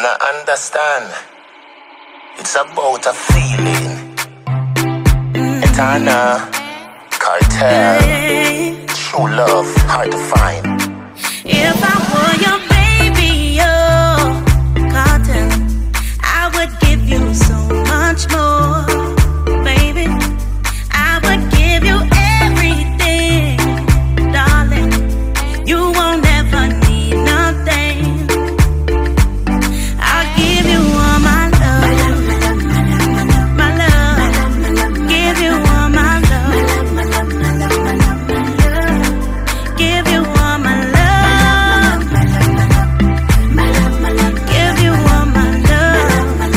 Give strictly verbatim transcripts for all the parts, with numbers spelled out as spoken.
wanna understand. It's about a feeling. Etana, cartel, true love, hard to find. If I were your baby, oh, Cotton, I would give you so much more, baby. I would give you everything, darling. You won't ever need nothing. I'll give you all my love, my love. Give you all my love, give you all my love, give you all my love.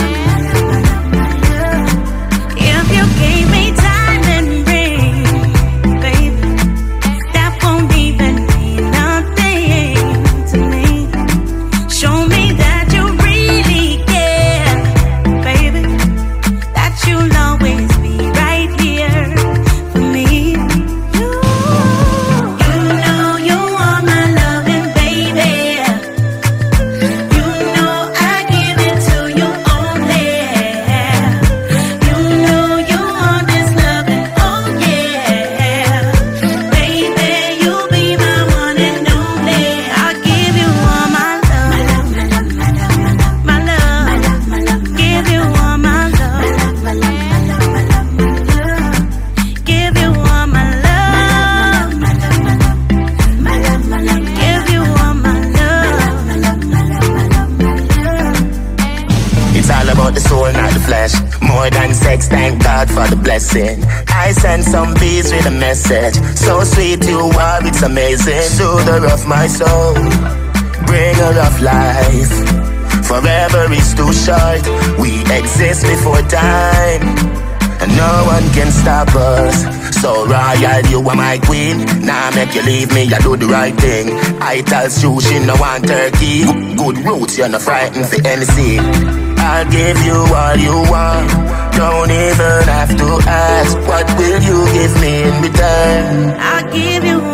If you gave me diamond ring, baby, that won't even mean nothing to me. Show me that you really care, baby, that you'll always be right here for me. You, you know you are my loving baby. You know I give it to you only. You know you want this loving, oh yeah. Baby, you'll be my one and only. I'll give you all my love, my love. Give you all my love, give you all my love, give you all my love. It's all about the soul, not the flesh. More than sex, thank God for the blessing. I send some bees with a message. So sweet you are, it's amazing. Soother of my soul, bringer of life. Forever is too short. We exist before time, and no one can stop us. So royal, you are my queen. Now make you leave me, I do the right thing. I tell sushi, no one turkey. Good roots, you're not frightened for anything. I'll give you all you want. Don't even have to ask. What will you give me in return? I'll give you